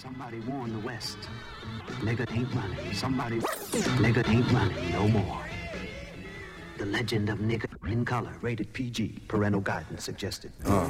Somebody warn the West. Nigga ain't running. Somebody. Nigga ain't running no more. The Legend of Nigga in Color, rated PG. Parental guidance suggested. Yeah.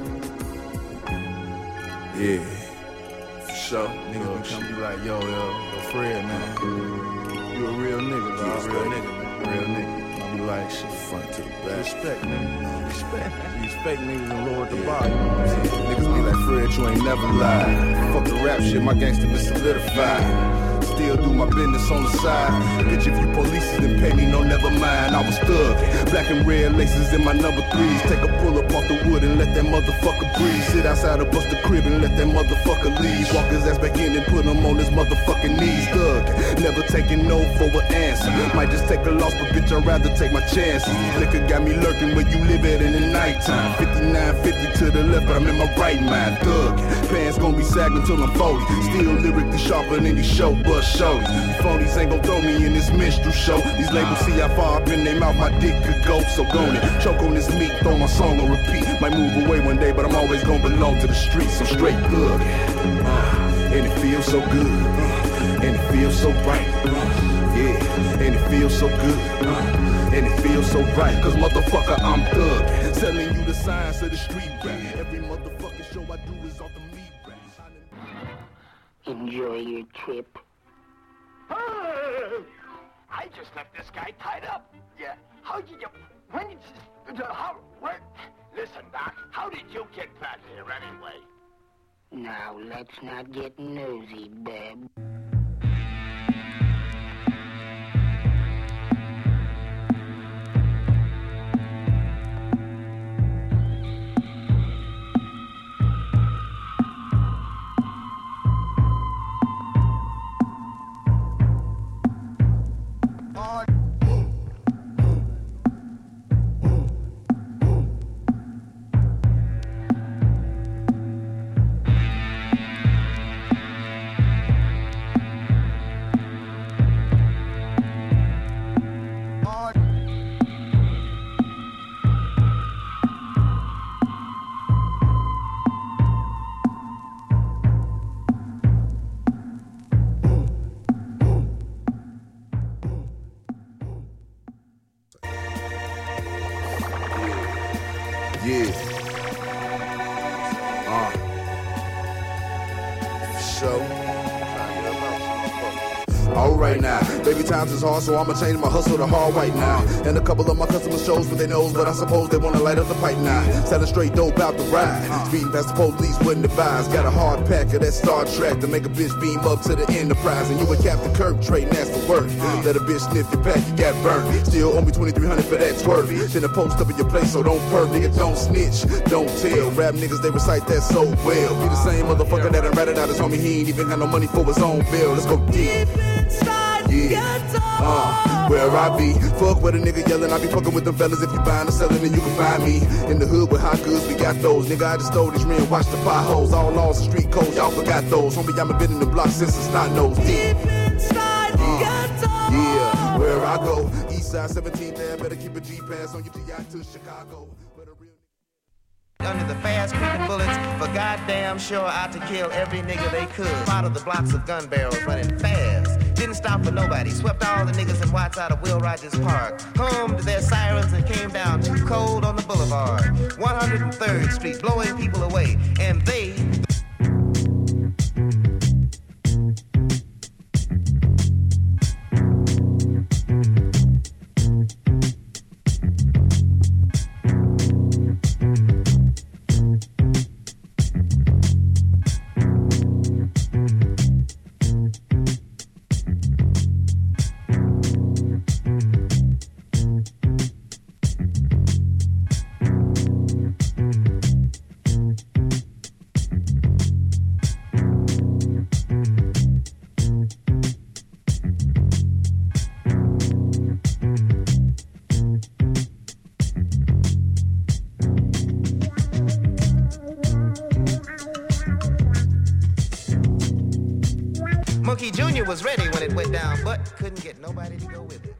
For sure. Niggas be come be like, yo, Fred, man. You a real nigga, dog. You a real nigga, man. Real nigga. I be like, shit, front to the back. Respect, nigga. Respect. These fake niggas and lower the bar, you know what I'm saying? Niggas be like, Fred, you ain't never lied. Fuck the rap shit, my gangster been solidified. Still do my business on the side. Bitch, if you police then pay me, no, never mind. I was thug. Black and red laces in my number 3s. Take a pull up off the wood and let that motherfucker breathe. Sit outside of bust the crib and let that motherfucker leave. Walk his ass back in and put him on his motherfucking knees. Thug. Never taking no for an answer. Might just take a loss, but bitch, I'd rather take my chances. Liquor got me lurking where you live at in the nighttime. 59-50 to the left, but I'm in my right mind. Thug. Pants gonna be sagging till I'm 40. Still lyrically sharper than these show bus shows. These phonies ain't gon' throw me in this minstrel show. These labels see how far up in their mouth my dick could go. So gon' it. Choke on this meat, throw my song on repeat. Might move away one day, but I'm always gon' belong to the streets. I'm straight thug. And it feels so good. And it feels so right. Yeah, and it feels so good. And it feels so right. Cause motherfucker, I'm thug. Telling you the science of the street rap. Every motherfucking show I do is off the meat rap. Enjoy your trip. I just left this guy tied up. Yeah. How did you... When did you... How... Where... Listen, Doc. How did you get back here anyway? Now, let's not get nosy, bub. Alright now, baby times is hard, so I'ma change my hustle to hard right now. And a couple of my customers shows what they knows, but I suppose they wanna light up the pipe now. Selling straight dope out the ride, speeding past the police wouldn't advise. Got a hard pack of that Star Trek to make a bitch beam up to the Enterprise. And you a Captain Kirk, trading ass for work. Let a bitch sniff your pack, you got burnt. Still owe me $2,300 for that twerk. Then a post up in your place, so don't perv, nigga, don't snitch, don't tell. Rap niggas, they recite that so well. Be the same motherfucker that I ratted out his homie, he ain't even got no money for his own bill. Let's go deep. Yeah, where I be, fuck with a nigga yelling, I be fucking with them fellas. If you buying or selling, then you can find me in the hood with hot goods, we got those. Nigga, I just stole these men, watch the potholes. All laws and street codes, y'all forgot those. Homie, I've been in the block since it's not nose deep. Yeah, where I go, east side 17 there, better keep a G-Pass on your GI to Chicago. Under the fast creeping bullets, for goddamn sure out to kill every nigga they could. Out of the blocks of gun barrels running fast. Didn't stop for nobody. Swept all the niggas and Watts out of Will Rogers Park. Hummed their sirens and came down too cold on the boulevard. 103rd Street, blowing people away. And they... Monkey Jr. was ready when it went down, but couldn't get nobody to go with it.